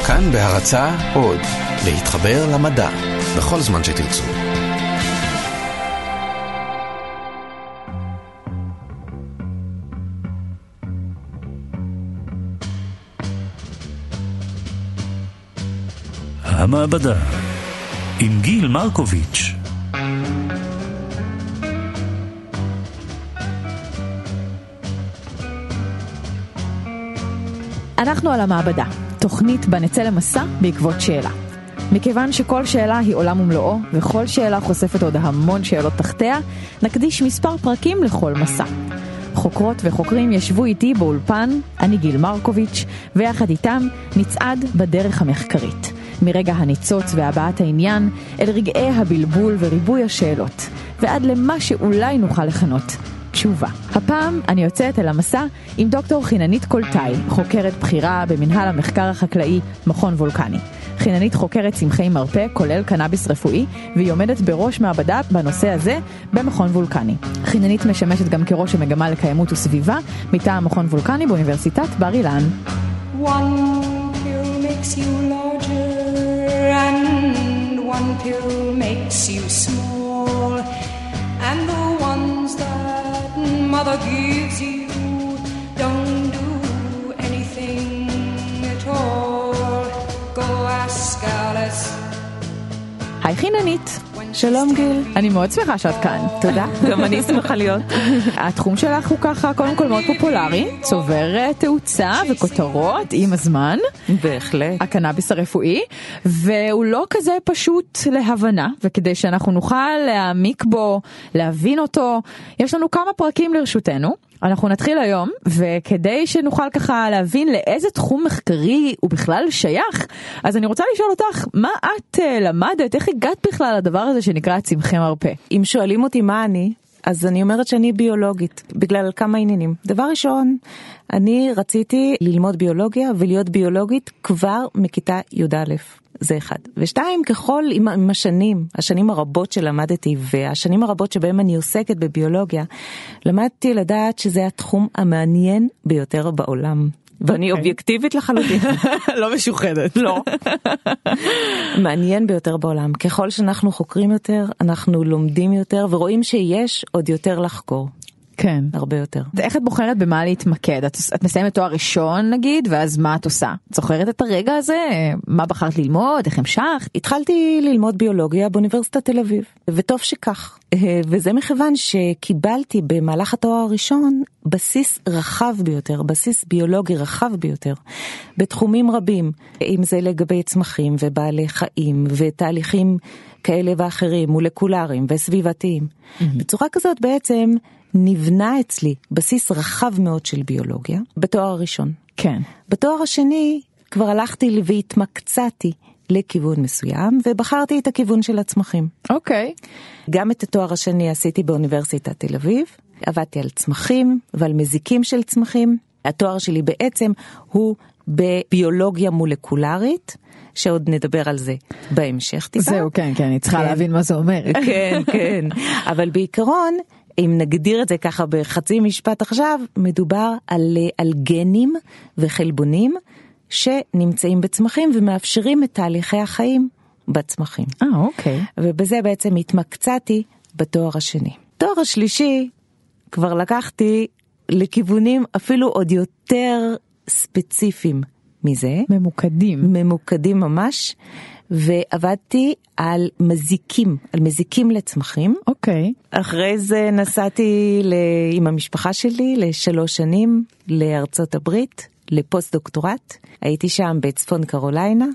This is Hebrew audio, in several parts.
כאן בהרצאה עוד, להתחבר למדע, בכל זמן שתרצו. המעבדה עם גיל מרקוביץ'. אנחנו על המעבדה, תוכנית בנצא למסע בעקבות שאלה. מכיוון שכל שאלה היא עולם ומלואו, וכל שאלה חושפת עוד המון שאלות תחתיה, נקדיש מספר פרקים לכל מסע. חוקרות וחוקרים ישבו איתי באולפן, אני גיל מרקוביץ', ויחד איתם נצעד בדרך המחקרית. מרגע הניצוץ והבעת העניין, אל רגעי הבלבול וריבוי השאלות, ועד למה שאולי נוכל לכנות תשובה. הפעם אני יוצאת אל המסע עם דוקטור חיננית קולטאי, חוקרת בחירה במנהל המחקר החקלאי מכון וולקני. חיננית חוקרת צמחי מרפא, כולל קנאביס רפואי, והיא עומדת בראש מעבדה בנושא הזה במכון וולקני. חיננית משמשת גם כראש המגמה לקיימות וסביבה, מטעם מכון וולקני באוניברסיטת בר אילן. One pill makes you larger and one pill makes you small, and the ones that mother gives you don't do anything at all. Go ask Alice. היי חיננית. שלום גיל. אני מאוד שמחה שאת כאן. תודה, גם אני שמחה להיות. התחום שלך הוא ככה קודם כל מאוד פופולרי, צובר תאוצה וכותרות עם הזמן. בהחלט. הקנאביס הרפואי, והוא לא כזה פשוט להבנה, וכדי שאנחנו נוכל להעמיק בו, להבין אותו, יש לנו כמה פרקים לרשותנו. אנחנו נתחיל היום, וכדי שנוכל ככה להבין לאיזה תחום מחקרי הוא בכלל שייך, אז אני רוצה לשאול אותך, מה את למדת, איך הגעת בכלל לדבר הזה שנקרא צמחי מרפא? אם שואלים אותי מה אני, אז אני אומרת שאני ביולוגית, בגלל כמה עניינים. דבר ראשון, אני רציתי ללמוד ביולוגיה ולהיות ביולוגית כבר מכיתה י"א. זה אחד. ושתיים, ככל עם השנים הרבות שלמדתי והשנים הרבות שבהם אני עוסקת בביולוגיה, למדתי לדעת שזה התחום המעניין ביותר בעולם. ואני אובייקטיבית לחלוטין. לא משוחדת. לא. מעניין ביותר בעולם. ככל שאנחנו חוקרים יותר, אנחנו לומדים יותר ורואים שיש עוד יותר לחקור. כן. הרבה יותר. איך את בוחרת במה להתמקד? את מסיימת תואר ראשון נגיד, ואז מה את עושה? את זוכרת את הרגע הזה? מה בחרת ללמוד? איך המשכת? התחלתי ללמוד ביולוגיה באוניברסיטת תל אביב, וטוב שכך. וזה מכיוון שקיבלתי במהלך התואר הראשון בסיס רחב ביותר, בסיס ביולוגי רחב ביותר, בתחומים רבים, אם זה לגבי צמחים ובעלי חיים ותהליכים כאלה ואחרים, מולקולריים וסביבתיים. בצורה כזאת בעצם נבנה אצלי בסיס רחב מאוד של ביולוגיה בתואר הראשון. כן. בתואר השני כבר הלכתי והתמקצעתי לכיוון מסוים, ובחרתי את הכיוון של הצמחים. אוקיי. גם את התואר השני עשיתי באוניברסיטת תל אביב, עבדתי על צמחים ועל מזיקים של צמחים. התואר שלי בעצם הוא בביולוגיה מולקולרית, שעוד נדבר על זה בהמשך טיפה. זהו, כן, אני צריכה להבין מה זה אומר. כן, כן. אבל בעיקרון, אם נגדיר את זה ככה בחצי משפט עכשיו, מדובר על גנים וחלבונים שנמצאים בצמחים ומאפשרים את תהליכי החיים בצמחים. אוקיי. ובזה בעצם התמקצעתי בתואר השני. תואר השלישי כבר לקחתי לכיוונים אפילו עוד יותר ספציפיים מזה. ממוקדים ממש. ועבדתי על מזיקים לצמחים. אוקיי. אחרי זה נסעתי עם המשפחה שלי ל3 שנים לארצות הברית, לפוסט דוקטורט. הייתי שם בצפון קרוליינה,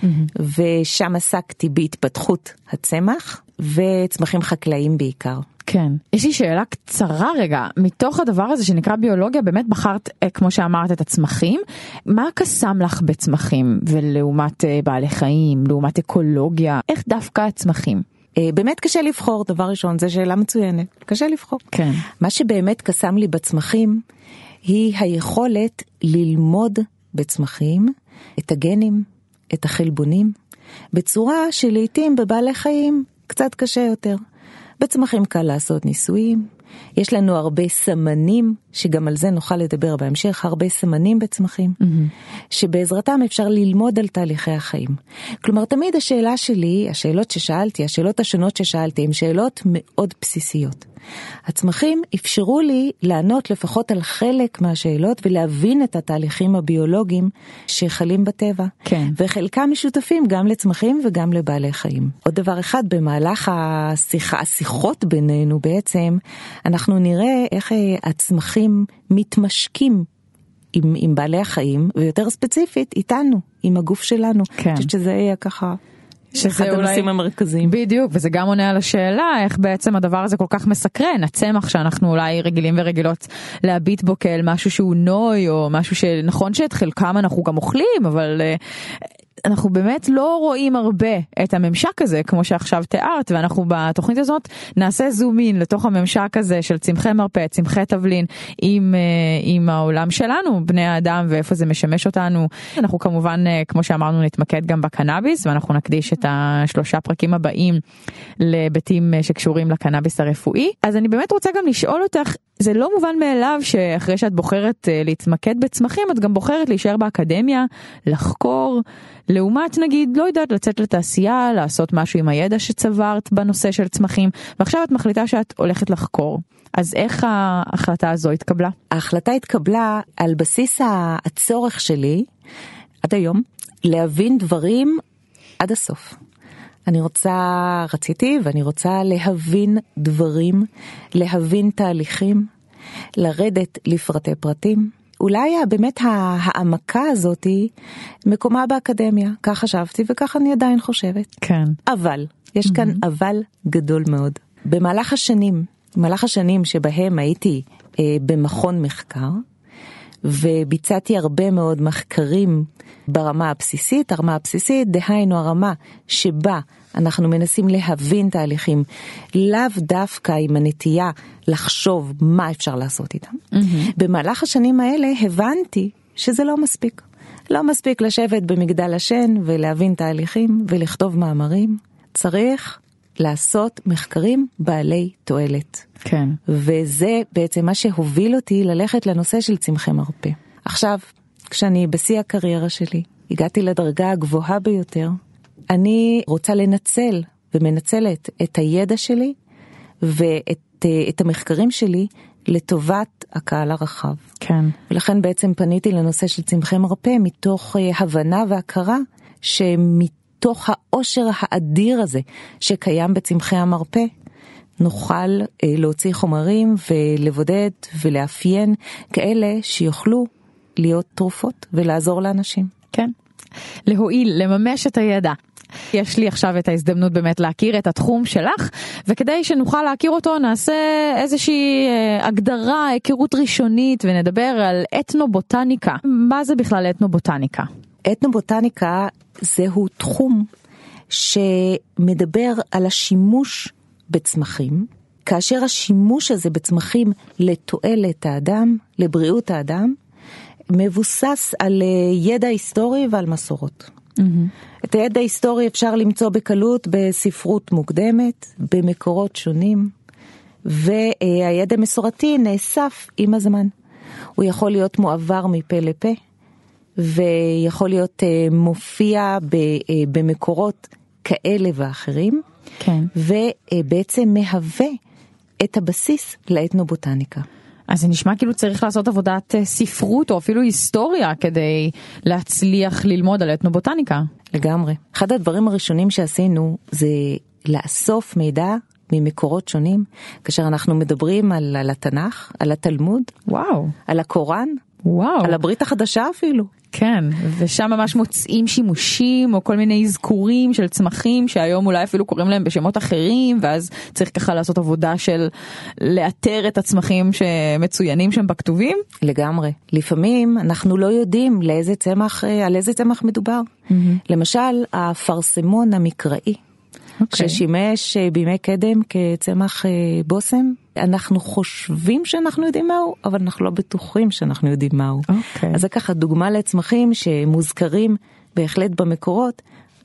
ושם עסקתי בהתפתחות הצמח, וצמחים חקלאיים בעיקר. כן. יש לי שאלה קצרה רגע, מתוך הדבר הזה שנקרא ביולוגיה, באמת בחרת, כמו שאמרת, את הצמחים. מה קסם לך בצמחים, ולעומת בעלי חיים, לעומת אקולוגיה? איך דווקא הצמחים? באמת קשה לבחור, דבר ראשון, זו שאלה מצוינת. קשה לבחור. כן. מה שבאמת קסם לי בצמחים, היא היכולת ללמוד בצמחים את הגנים, את החלבונים, בצורה שלעיתים בבעלי חיים קצת קשה יותר. בצמחים קל לעשות ניסויים, יש לנו הרבה סמנים שגם על זה נוכל לדבר בהמשך, הרבה סמנים בצמחים, שבעזרתם אפשר ללמוד על תהליכי החיים. כלומר, תמיד השאלה שלי, השאלות ששאלתי, השאלות השונות ששאלתי, הן שאלות מאוד בסיסיות. הצמחים אפשרו לי לענות לפחות על חלק מהשאלות, ולהבין את התהליכים הביולוגיים שחלים בטבע. כן. וחלקם משותפים גם לצמחים וגם לבעלי חיים. עוד דבר אחד, במהלך השיחות בינינו בעצם, אנחנו נראה איך הצמחים מתמשקים עם בעלי החיים, ויותר ספציפית איתנו, עם הגוף שלנו. כן. אני חושבת שזה יהיה ככה אחד הנושאים המרכזיים. בדיוק, וזה גם עונה על השאלה איך בעצם הדבר הזה כל כך מסקרן, הצמח שאנחנו אולי רגילים ורגילות להביט בו כאל משהו שהוא נוי, או משהו שנכון שאת חלקם אנחנו גם אוכלים, אבל אנחנו באמת לא רואים הרבה את הממשק הזה, כמו שעכשיו תיארת, ואנחנו בתוכנית הזאת נעשה זום אין לתוך הממשק הזה של צמחי מרפא, צמחי תבלין, עם העולם שלנו, בני האדם, ואיפה זה משמש אותנו. אנחנו כמובן, כמו שאמרנו, נתמקד גם בקנאביס, ואנחנו נקדיש את 3 פרקים הבאים לביתים שקשורים לקנאביס הרפואי. אז אני באמת רוצה גם לשאול אותך, זה לא מובן מאליו שאחרי שאת בוחרת להתמקד בצמחים, את גם בוחרת להישאר באקדמיה, לחקור, לעומת נגיד, לא יודעת, לצאת לתעשייה, לעשות משהו עם הידע שצברת בנושא של צמחים, ועכשיו את מחליטה שאת הולכת לחקור. אז איך ההחלטה הזו התקבלה? ההחלטה התקבלה על בסיס הצורך שלי, עד היום, להבין דברים עד הסוף. רציתי ואני רוצה להבין דברים, להבין תהליכים, לרדת לפרטי פרטים. אולי באמת העמקה הזאת מקומה באקדמיה, כך חשבתי וכך אני עדיין חושבת. כן. אבל, יש כאן אבל גדול מאוד. במהלך השנים שבהם הייתי במכון מחקר, וביצעתי הרבה מאוד מחקרים ברמה הבסיסית, דהיינו הרמה שבה אנחנו מנסים להבין תהליכים, לאו דווקא עם הנטייה לחשוב מה אפשר לעשות איתם. במהלך השנים האלה הבנתי שזה לא מספיק. לא מספיק לשבת במגדל השן ולהבין תהליכים ולכתוב מאמרים. צריך לעשות מחקרים בעלי תועלת. כן. וזה בעצם מה שהוביל אותי ללכת לנושא של צמחי מרפא. עכשיו, כשאני בשיא הקריירה שלי, הגעתי לדרגה הגבוהה ביותר, אני רוצה לנצל ומנצלת את הידע שלי ואת המחקרים שלי לטובת הקהל הרחב. כן. ולכן בעצם פניתי לנושא של צמחי מרפא מתוך הבנה והכרה שמתוך העושר האדיר הזה שקיים בצמחי המרפא, נוכל להוציא חומרים ולבודד ולאפיין כאלה שיוכלו להיות תרופות ולעזור לאנשים. כן. להועיל, לממש את הידע. יש לי עכשיו את ההזדמנות באמת להכיר את התחום שלך, וכדי שנוכל להכיר אותו נעשה איזושהי הגדרה, היכרות ראשונית, ונדבר על אתנובוטניקה. מה זה בכלל אתנובוטניקה? אתנובוטניקה זהו תחום שמדבר על השימוש בצמחים, כאשר השימוש הזה בצמחים לתועלת האדם, לבריאות האדם, מבוסס על ידע היסטורי ועל מסורות. את הידע ההיסטורי אפשר למצוא בקלות בספרות מוקדמת, במקורות שונים, והידע מסורתי נאסף עם הזמן. הוא יכול להיות מועבר מפה לפה, ויכול להיות מופיע במקורות כאלה ואחרים, כן. ובעצם מהווה את הבסיס לאתנובוטניקה. אז זה נשמע כאילו צריך לעשות עבודת ספרות או אפילו היסטוריה כדי להצליח ללמוד על אתנובוטניקה. לגמרי. אחד הדברים הראשונים שעשינו זה לאסוף מידע ממקורות שונים, כאשר אנחנו מדברים על התנ"ך, על התלמוד, וואו. על הקוראן, וואו. על הברית החדשה אפילו. כן, ושם ממש מוצאים שימושים או כל מיני אזכורים של צמחים שהיום אולי אפילו קוראים להם בשמות אחרים, ואז צריך ככה לעשות עבודה של לאתר את הצמחים שמצוינים שם בכתובים. לגמרי. לפעמים אנחנו לא יודעים על איזה צמח מדובר. למשל, הפרסמון המקראי, ששימש בימי קדם כצמח בוסם, אנחנו חושבים שאנחנו יודעים מהו, אבל אנחנו לא בטוחים שאנחנו יודעים מהו. אז זה ככה דוגמה לצמחים שמוזכרים בהחלט במקורות,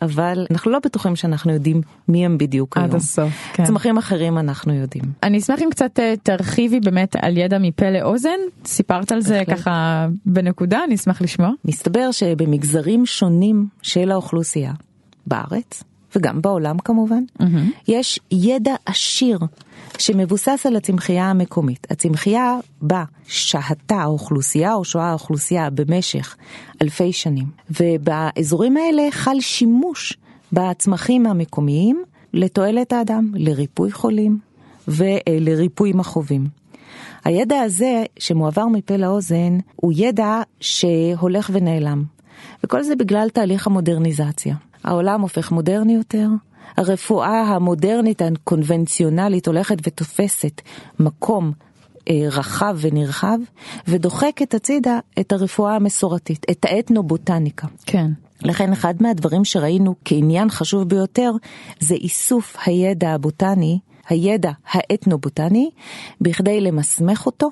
אבל אנחנו לא בטוחים שאנחנו יודעים מי הם בדיוק היום. עד הסוף, כן. צמחים אחרים אנחנו יודעים. אני אשמח אם קצת תרחיבי באמת על ידע מפה לאוזן, סיפרת על זה ככה בנקודה, אני אשמח לשמוע. מסתבר שבמגזרים שונים של האוכלוסייה, בארץ וגם בעולם כמובן, יש ידע עשיר שמבוסס על הצמחייה המקומית. הצמחייה בה שהתה האוכלוסייה או שואה האוכלוסייה במשך אלפי שנים. ובאזורים האלה חל שימוש בצמחים המקומיים לתועלת האדם, לריפוי חולים ולריפוי מכאובים. הידע הזה שמועבר מפה לאוזן הוא ידע שהולך ונעלם. וכל זה בגלל תהליך המודרניזציה. העולם הופך מודרני יותר, הרפואה המודרנית הקונבנציונלית הולכת ותופסת מקום רחב ונרחב, ודוחקת הצידה את הרפואה המסורתית, את האתנובוטניקה. כן. לכן אחד מהדברים שראינו כעניין חשוב ביותר, זה איסוף הידע הבוטני, הידע האתנובוטני, בכדי למסמך אותו,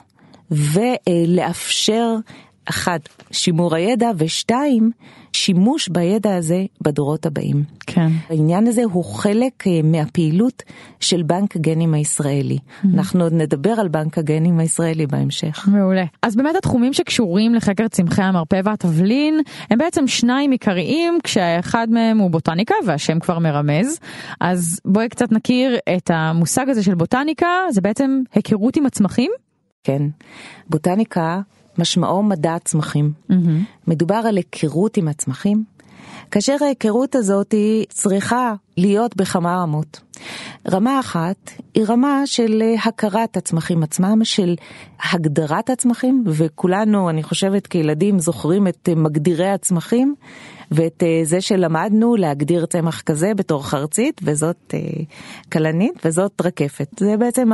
ולאפשר אחד, שימור הידע, ושתיים, שימוש בידע הזה בדורות הבאים. כן. העניין הזה הוא חלק מהפעילות של בנק הגנים הישראלי. אנחנו עוד נדבר על בנק הגנים הישראלי בהמשך. מעולה. אז באמת התחומים שקשורים לחקר צמחי המרפא והתבלין, הם בעצם שניים עיקריים, כשאחד מהם הוא בוטניקה, והשם כבר מרמז. אז בואי קצת נכיר את המושג הזה של בוטניקה, זה בעצם היכרות עם הצמחים? כן. בוטניקה משמעו מדע הצמחים. מדובר על היכרות עם הצמחים, כאשר ההיכרות הזאת היא צריכה להיות בכמה רמות. רמה אחת היא רמה של הכרת הצמחים עצמם, של הגדרת הצמחים, וכולנו, אני חושבת כילדים, זוכרים את מגדירי הצמחים, ואת זה שלמדנו להגדיר צמח כזה בתור חרצית, וזאת קלנית, וזאת רקפת. זה בעצם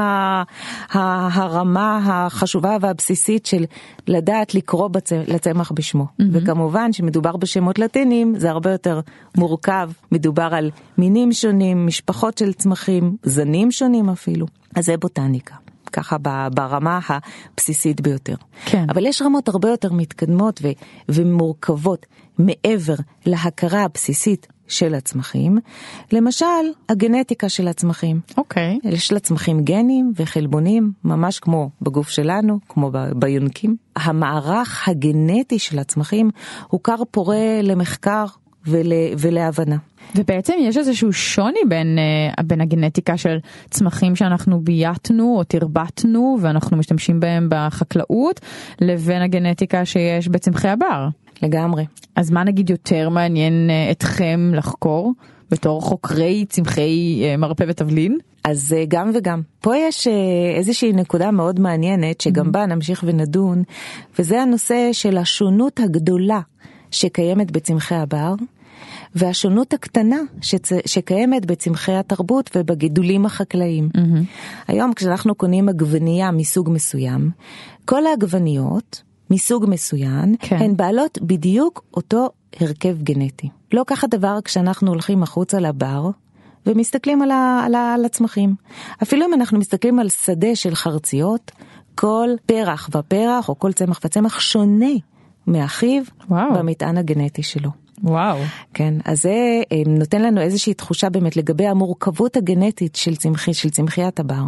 הרמה החשובה והבסיסית של לדעת לקרוא לצמח בשמו. וכמובן שמדובר בשמות לטינים, זה הרבה יותר מורכב, מדובר על מינים שונים, משפחות של צמחים, זנים שונים אפילו. אז זה בוטניקה. ככה ברמה הבסיסית ביותר. כן. אבל יש רמות הרבה יותר מתקדמות ומורכבות מעבר להכרה הבסיסית של הצמחים. למשל, הגנטיקה של הצמחים. אוקיי. יש לצמחים גנים וחלבונים, ממש כמו בגוף שלנו, כמו ביונקים. המערך הגנטי של הצמחים הוא כר פורה למחקר ולהבנה. ובעצם יש איזשהו שוני בין הגנטיקה של צמחים שאנחנו בייתנו או תרבטנו ואנחנו משתמשים בהם בחקלאות, לבין הגנטיקה שיש בצמחי הבר. לגמרי. אז מה נגיד יותר מעניין אתכם לחקור בתור חוקרי צמחי מרפא ותבלין? אז גם וגם. פה יש איזושהי נקודה מאוד מעניינת שגם בה נמשיך ונדון, וזה הנושא של השונות הגדולה שקיימת בצמחי הבר, והשונות הקטנה שקיימת בצמחי התרבות ובגידולים החקלאיים. היום כשאנחנו קונים עגבנייה מסוג מסוים, כל העגבניות מסוג מסוים, הן בעלות בדיוק אותו הרכב גנטי. לא ככה דבר כשאנחנו הולכים החוצה לבר, ומסתכלים על הצמחים. אפילו אם אנחנו מסתכלים על שדה של חרציות, כל פרח ופרח, או כל צמח וצמח שונה מאחיו במטען הגנטי שלו. וואו. כן, אז זה נותן לנו איזושהי תחושה באמת לגבי המורכבות הגנטית של צמחיית הבר.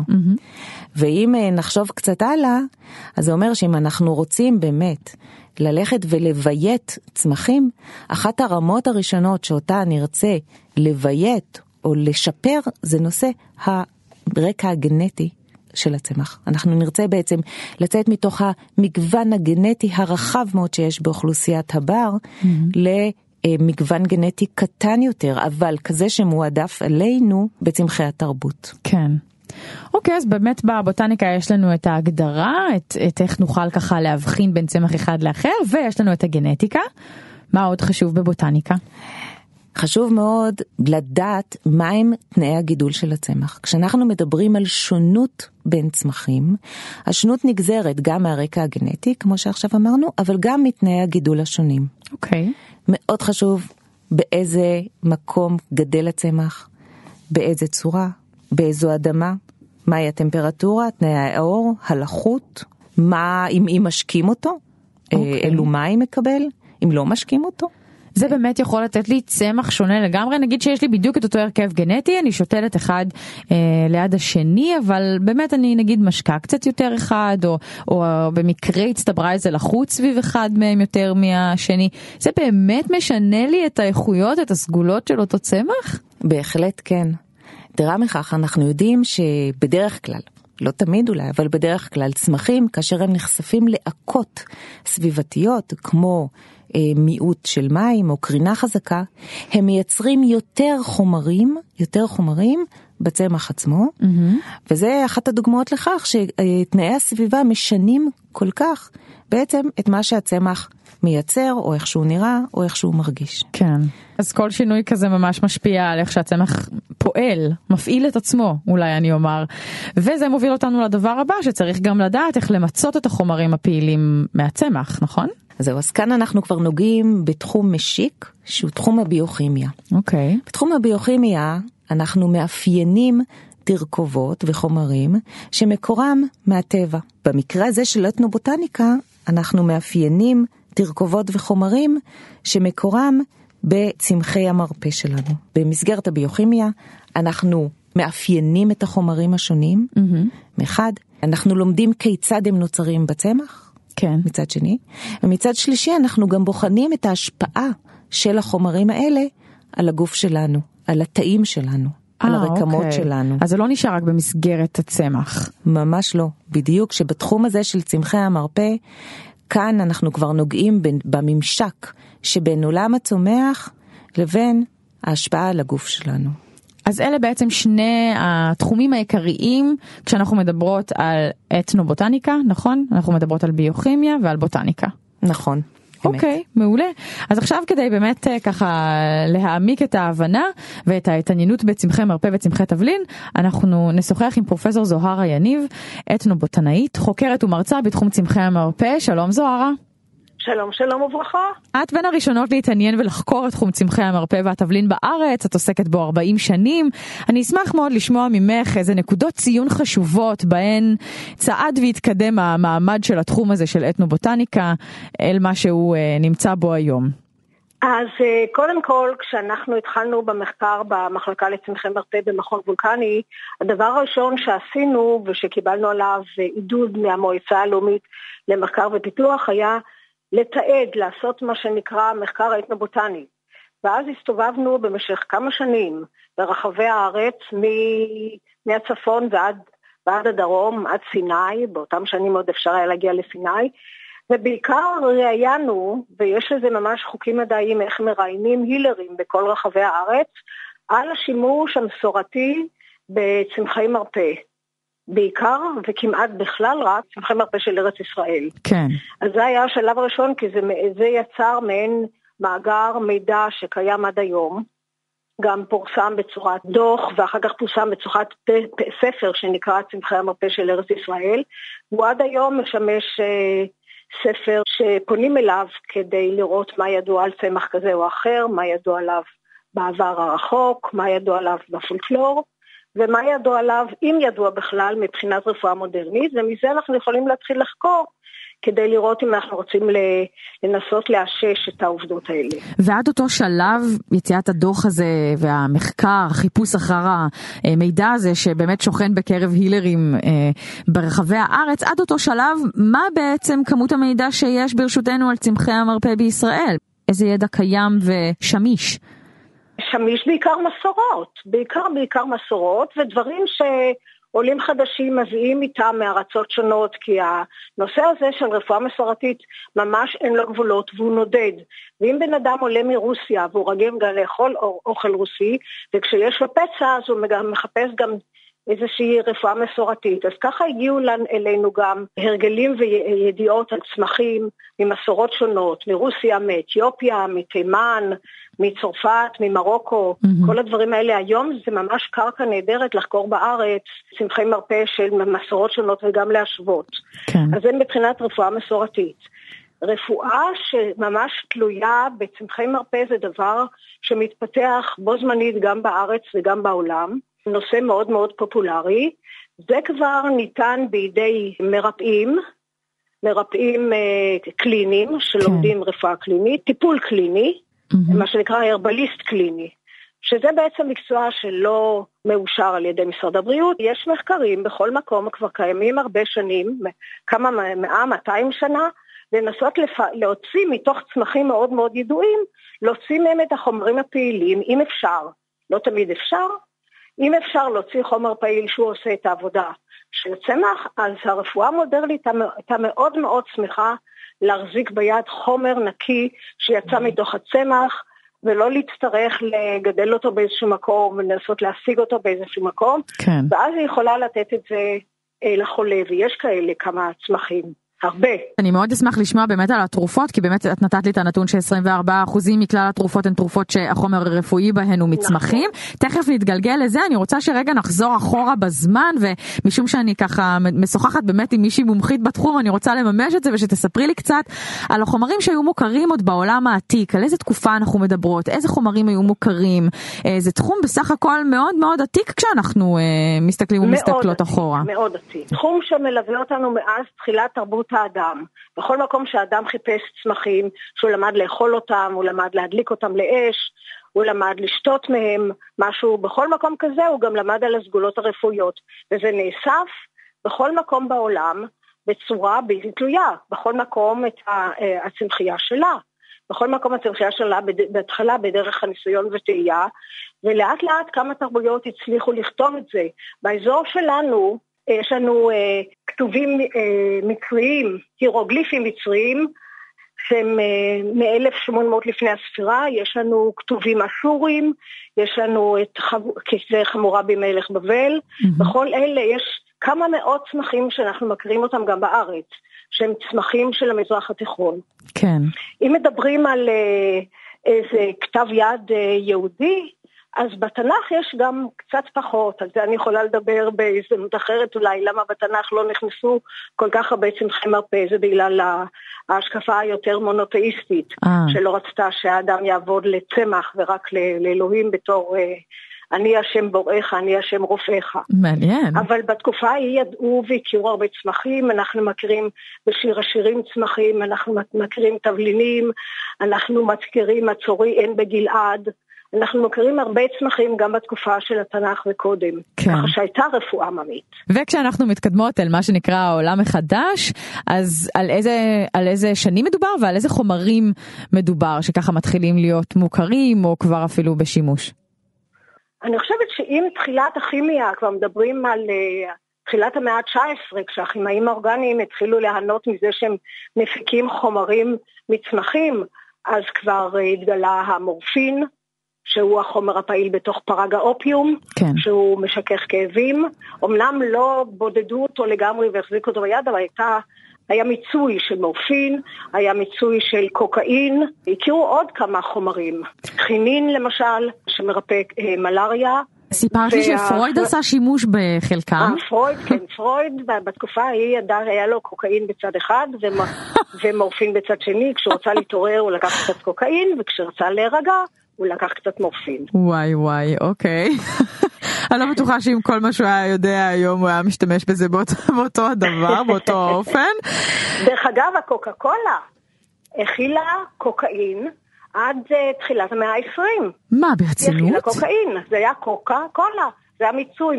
ואם נחשוב קצת הלאה, אז זה אומר שאם אנחנו רוצים באמת ללכת ולוויית צמחים, אחת הרמות הראשונות שאותה נרצה לוויית או לשפר, זה נושא הרקע הגנטי של הצמח. אנחנו נרצה בעצם לצאת מתוך המגוון הגנטי הרחב מאוד שיש באוכלוסיית הבר, למגוון גנטי קטן יותר, אבל כזה שמועדף עלינו בצמחי התרבות. כן. אוקיי, אז באמת בבוטניקה יש לנו את ההגדרה, את איך נוכל ככה להבחין בין צמח אחד לאחר, ויש לנו את הגנטיקה. מה עוד חשוב בבוטניקה? חשוב מאוד לדעת מהם תנאי הגידול של הצמח. כשאנחנו מדברים על שונות בין צמחים, השונות נגזרת גם מהרקע הגנטי, כמו שעכשיו אמרנו, אבל גם מתנאי הגידול השונים. אוקיי. מאוד חשוב באיזה מקום גדל הצמח, באיזה צורה, באיזו אדמה, מהי הטמפרטורה, תנאי האור, הלחות, אם משקים אותו, אילו מים מקבל, אם לא משקים אותו. זה באמת יכול לתת לי צמח שונה לגמרי, נגיד שיש לי בדיוק את אותו הרכב גנטי, אני שותלת אחד ליד השני, אבל באמת אני נגיד משקה קצת יותר אחד, או במקרה הצטברה איזה לחוץ סביב אחד מהם יותר מהשני, זה באמת משנה לי את האיכויות, את הסגולות של אותו צמח? בהחלט כן. דרה מכך, אנחנו יודעים שבדרך כלל, לא תמיד אולי, אבל בדרך כלל צמחים, כאשר הם נחשפים לעקות סביבתיות, כמו מיעוט של מים או קרינה חזקה, הם מייצרים יותר חומרים בצמח עצמו, וזה אחת הדוגמאות לכך שתנאי הסביבה משנים כל כך בעצם את מה שהצמח מייצר, או איך שהוא נראה, או איך שהוא מרגיש. כן. אז כל שינוי כזה ממש משפיע על איך שהצמח פועל, מפעיל את עצמו, אולי אני אומר. וזה מוביל אותנו לדבר הבא, שצריך גם לדעת איך למצות את החומרים הפעילים מהצמח, נכון? זהו, אז כאן אנחנו כבר נוגעים בתחום משיק, שהוא תחום הביוכימיה. אוקיי. בתחום הביוכימיה אנחנו מאפיינים תרכובות וחומרים שמקורם מהטבע. במקרה הזה של אתנובוטניקה, אנחנו מאפיינים תרכובות וחומרים שמקורם בצמחי המרפא שלנו. במסגרת הביוכימיה אנחנו מאפיינים את החומרים השונים. מחד, אנחנו לומדים כיצד הם נוצרים בצמח. כן. מצד שני. ומצד שלישי אנחנו גם בוחנים את ההשפעה של החומרים האלה על הגוף שלנו, על התאים שלנו, על הרקמות שלנו. אז זה לא נשאר רק במסגרת הצמח. ממש לא. בדיוק שבתחום הזה של צמחי המרפא, כאן אנחנו כבר נוגעים בממשק שבין עולם הצומח לבין ההשפעה על הגוף שלנו. אז אלה בעצם שני התחומים העיקריים כשאנחנו מדברות על אתנובוטניקה, נכון? אנחנו מדברות על ביוכימיה ועל בוטניקה. נכון. אוקיי, מעולה. אז עכשיו כדי באמת ככה להעמיק את ההבנה ואת ההתעניינות בצמחי מרפא וצמחי תבלין, אנחנו נשוחח עם פרופסור זוהרה יניב, אתנובוטנאית, חוקרת ומרצה בתחום צמחי המרפא. שלום זוהרה. שלום, שלום וברכה. את בין הראשונות להתעניין ולחקור את תחום צמחי המרפא והתבלין בארץ, את עוסקת בו 40 שנים. אני אשמח מאוד לשמוע ממך איזה נקודות ציון חשובות בהן צעד והתקדם המעמד של התחום הזה של אתנובוטניקה אל מה שהוא נמצא בו היום. אז קודם כל, כשאנחנו התחלנו במחקר במחלקה לצמחי מרפא במכון וולקני, הדבר הראשון שעשינו ושקיבלנו עליו עידוד מהמועצה הלאומית למחקר ופיתוח היה לתעד, לעשות מה שנקרא מחקר אתנובוטני. ואז הסתובבנו במשך כמה שנים ברחבי הארץ, מהצפון ועד הדרום, עד סיני, באותם שנים עוד אפשר היה להגיע לסיני, ובעיקר ראיינו, ויש לזה ממש חוקים מדעיים איך מראיינים הילרים בכל רחבי הארץ, על השימוש המסורתי בצמחי מרפא. בעיקר וכמעט בכלל רק צמחי מרפא של ארץ ישראל. כן. אז זה היה השלב הראשון, כי זה יצר מעין מאגר מידע שקיים עד היום, גם פורסם בצורת דוח, ואחר כך פורסם בצורת ספר שנקרא צמחי המרפא של ארץ ישראל, הוא עד היום משמש ספר שפונים אליו כדי לראות מה ידוע על צמח כזה או אחר, מה ידוע עליו בעבר הרחוק, מה ידוע עליו בפולקלור, ומה ידוע עליו, אם ידוע בכלל, מבחינת רפואה מודרנית, ומזה אנחנו יכולים להתחיל לחקור, כדי לראות אם אנחנו רוצים לנסות לאשש את העובדות האלה. ועד אותו שלב, יציאת הדוח הזה והמחקר, חיפוש אחר המידע הזה, שבאמת שוכן בקרב הילרים ברחבי הארץ, עד אותו שלב, מה בעצם כמות המידע שיש ברשותנו על צמחי המרפא בישראל? איזה ידע קיים ושמיש? שמיש בעיקר מסורות, בעיקר מסורות, ודברים שעולים חדשים מביאים איתם מארצות שונות, כי הנושא הזה של רפואה מסורתית ממש אין לו גבולות, והוא נודד. ואם בן אדם עולה מרוסיה, והוא רגיל גם לאכול אוכל רוסי, וכשיש לו פצע, אז הוא מחפש גם איזושהי רפואה מסורתית. אז ככה הגיעו אלינו גם הרגלים וידיעות על צמחים ממסורות שונות, מרוסיה, מאתיופיה, מתימן, מצרפת, ממרוקו, כל הדברים האלה. היום זה ממש קרקע נהדרת לחקור בארץ, צמחי מרפא של מסורות שונות וגם להשוות. כן. אז זה מבחינת רפואה מסורתית. רפואה שממש תלויה בצמחי מרפא זה דבר שמתפתח בו זמנית גם בארץ וגם בעולם. נושא מאוד מאוד פופולרי. זה כבר ניתן בידי מרפאים קליניים שלומדים רפואה קלינית, טיפול קליני. מה שנקרא הרבליסט קליני, שזה בעצם מקצוע שלא מאושר על ידי משרד הבריאות. יש מחקרים בכל מקום, כבר קיימים הרבה שנים, כמה 100-200 שנה, לנסות להוציא מתוך צמחים מאוד מאוד ידועים, להוציא מהם את החומרים הפעילים, אם אפשר, לא תמיד אפשר, אם אפשר להוציא חומר פעיל שהוא עושה את העבודה של צמח, אז הרפואה המודרנית הייתה מאוד מאוד שמחה להחזיק ביד חומר נקי שיצא מתוך הצמח, ולא להצטרך לגדל אותו באיזשהו מקום, ולנסות להשיג אותו באיזשהו מקום, כן. ואז היא יכולה לתת את זה לחולה, ויש כאלה כמה צמחים. הרבה. אני מאוד אשמח לשמוע באמת על התרופות, כי באמת את נתת לי את הנתון ש24% מכלל התרופות הן תרופות שהחומר הרפואי בהן הוא מצמחים. תכף נתגלגל לזה, אני רוצה שרגע נחזור אחורה בזמן, ומשום שאני ככה משוחחת באמת עם מישהי מומחית בתחום, אני רוצה לממש את זה, ושתספרי לי קצת על החומרים שהיו מוכרים עוד בעולם העתיק, על איזה תקופה אנחנו מדברות, איזה חומרים היו מוכרים. זה תחום בסך הכל מאוד מאוד עתיק כשאנחנו מסתכלים ומסתכלות אחורה. מאוד עתיק. תחום שמלווה אותנו מאז תחילת תרבות האדם. בכל מקום שהאדם חיפש צמחים, שהוא למד לאכול אותם, הוא למד להדליק אותם לאש, הוא למד לשתות מהם, משהו, בכל מקום כזה הוא גם למד על הסגולות הרפואיות. וזה נאסף בכל מקום בעולם בצורה בלתי תלויה. בכל מקום את הצמחייה שלה. בכל מקום הצמחייה שלה בהתחלה בדרך הניסיון וטעייה, ולאט לאט כמה תרבויות הצליחו לכתוב את זה. באזור שלנו, יש לנו כתובים מצריים, הירוגליפים מצריים, שהם מ-1800 לפני הספירה, יש לנו כתובים אשורים, יש לנו את כתבי חמורבי מלך בבל, בכל אלה יש כמה מאות צמחים שאנחנו מכירים אותם גם בארץ, שהם צמחים של המזרח התיכון. כן. אם מדברים על איזה כתב יד יהודי, אז בתנ"ך יש גם קצת פחות, על זה אני יכולה לדבר בהזדמנות אחרת אולי, למה בתנ"ך לא נכנסו כל כך הרבה צמחי מרפא, זה בגלל ההשקפה היותר מונותאיסטית, שלא רצתה שהאדם יעבוד לצמח ורק לאלוהים בתור אני השם בוראך, אני השם רופאך. מעניין. אבל בתקופה ההיא ידעו והכירו הרבה צמחים, אנחנו מכירים בשיר השירים צמחים, אנחנו מכירים תבלינים, אנחנו מכירים מצורי אין בגלעד, אנחנו מכירים הרבה צמחים גם בתקופה של התנ"ך וקודם, כן. ככה שהייתה רפואה עממית. וכשאנחנו מתקדמות אל מה שנקרא העולם החדש, אז על איזה שנים מדובר ועל איזה חומרים מדובר שככה מתחילים להיות מוכרים או כבר אפילו בשימוש? אני חושבת שאם תחילת הכימיה, כבר מדברים על תחילת המאה ה-19, כשהכימאים האורגניים התחילו להנות מזה שהם מפיקים חומרים מצמחים, אז כבר התגלה המורפין, שהוא החומר הפעיל בתוך פרג האופיום, כן. שהוא משכך כאבים. אמנם לא בודדו אותו לגמרי והחזיקו אותו ביד, אבל היה מיצוי של מורפין, היה מיצוי של קוקאין, הכירו עוד כמה חומרים. חינין למשל, שמרפא מלריה. סיפרת לי שפרויד עשה שימוש בחלקם. פרויד, כן, פרויד, בתקופה ההיא היה לו קוקאין בצד אחד ומורפין בצד שני. כשהוא רצה להתעורר הוא לקח קצת קוקאין, וכשרצה להירגע הוא לקח קצת מורפין. וואי, אוקיי. אני לא בטוחה שאם כל מה שהוא היה יודע היום הוא היה משתמש בזה באותו הדבר, באותו אופן. דרך אגב, הקוקה קולה הכילה קוקאין עד תחילת המאה ה-20. מה, ברצינות? היא הכילה קוקאין, זה היה קוקה קולה. זה היה מיצוי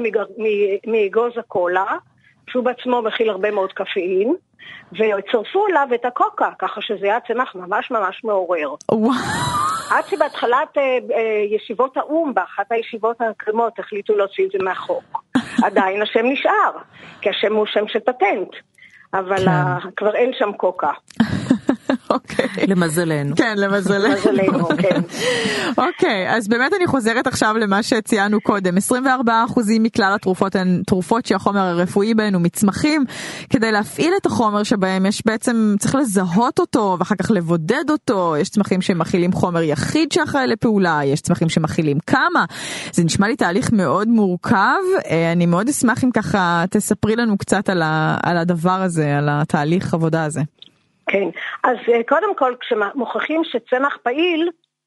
מאגוז הקולה, שהוא בעצמו מכיל הרבה מאוד קפאין, וצרפו אליו את הקוקה, ככה שזה היה צמח ממש ממש מעורר. עד שבהתחלת ישיבות האום, באחת הישיבות הקדמות, החליטו להוציא את זה מהחוק. עדיין השם נשאר, כי השם הוא שם של פטנט, אבל כבר אין שם קוקה. אוקיי. למזלנו. כן, למזלנו, כן. אוקיי, אז באמת אני חוזרת עכשיו למה שציינו קודם. 24% מכלל התרופות הן תרופות שהחומר הרפואי בהן הוא מצמחים. כדי להפעיל את החומר שבהם יש בעצם, צריך לזהות אותו ואחר כך לבודד אותו. יש צמחים שמכילים חומר יחיד שאחראי לפעולה, יש צמחים שמכילים כמה. זה נשמע לי תהליך מאוד מורכב. אני מאוד אשמח אם ככה תספרי לנו קצת על הדבר הזה, על התהליך עבודה הזה. כן, אז קודם כל כשמוכחים שצמח פעיל,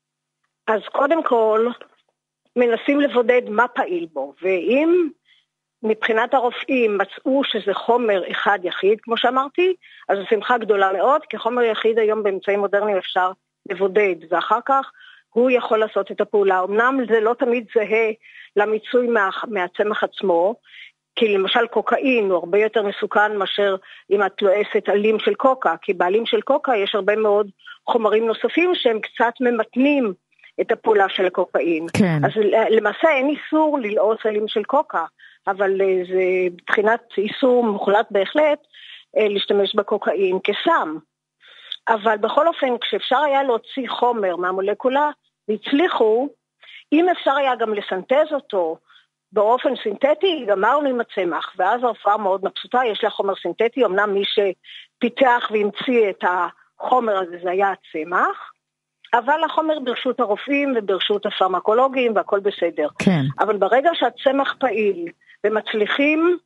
אז קודם כל מנסים לבודד מה פעיל בו, ואם מבחינת הרופאים מצאו שזה חומר אחד יחיד, כמו שאמרתי, אז זו שמחה גדולה מאוד, כי חומר יחיד היום באמצעים מודרניים אפשר לבודד, ואחר כך הוא יכול לעשות את הפעולה. אמנם זה לא תמיד זהה למיצוי מהצמח עצמו, כי למשל קוקאין הוא הרבה יותר מסוכן מאשר אם את לועסת עלים של קוקה, כי בעלים של קוקה יש הרבה מאוד חומרים נוספים שהם קצת ממתנים את הפעולה של הקוקאין. כן. אז למעשה אין איסור ללעוס עלים של קוקה, אבל זה מבחינת איסור מוחלט בהחלט להשתמש בקוקאין כסם. אבל בכל אופן, כשאפשר היה להוציא חומר מהמולקולה, והצליחו, אם אפשר היה גם לסנטז אותו באופן סינתטי, גמרנו עם הצמח, ואז הרפואה מאוד מבסוטה, יש לה חומר סינתטי, אמנם מי שפיתח והמציא את החומר הזה זה היה הצמח, אבל החומר ברשות הרופאים וברשות הפרמקולוגים והכל בסדר. כן. אבל ברגע שהצמח פעיל ומצליחים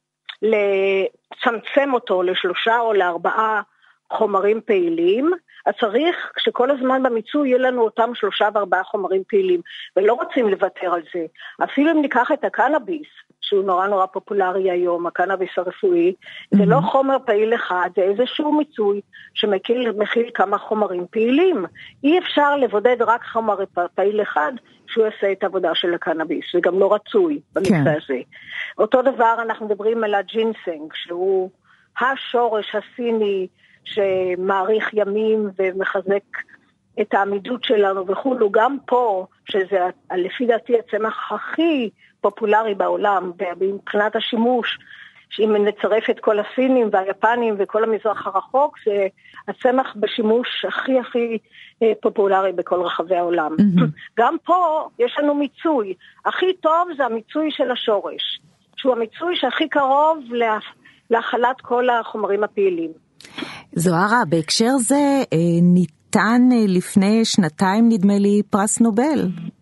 לצמצם אותו ל3 או ל4 חומרים פעילים, אז צריך שכל הזמן במיצוי יהיה לנו אותם 3 ו4 חומרים פעילים, ולא רוצים לוותר על זה. אפילו אם ניקח את הקנאביס, שהוא נורא פופולרי היום, הקנאביס הרפואי, זה לא חומר פעיל אחד, זה איזשהו מיצוי שמכיל כמה חומרים פעילים. אי אפשר לבודד רק חומר פעיל אחד שהוא יעשה את העבודה של הקנאביס, זה גם לא רצוי במקרה הזה. אותו דבר אנחנו מדברים על הג'ינסנג, שהוא השורש הסיני שמעריך ימים ומחזק את העמידות שלנו וכולו, גם פה, שזה לפי דעתי הצמח הכי פופולרי בעולם, מבחינת השימוש, שאם נצרף את כל הסינים והיפנים וכל המזרח הרחוק, זה הצמח בשימוש הכי פופולרי בכל רחבי העולם. גם פה יש לנו מיצוי. הכי טוב זה המיצוי של השורש, שהוא המיצוי שהכי קרוב להחלת כל החומרים הפעילים. זוהרה, בהקשר זה ניתן לפני 2 נדמה לי פרס נובל.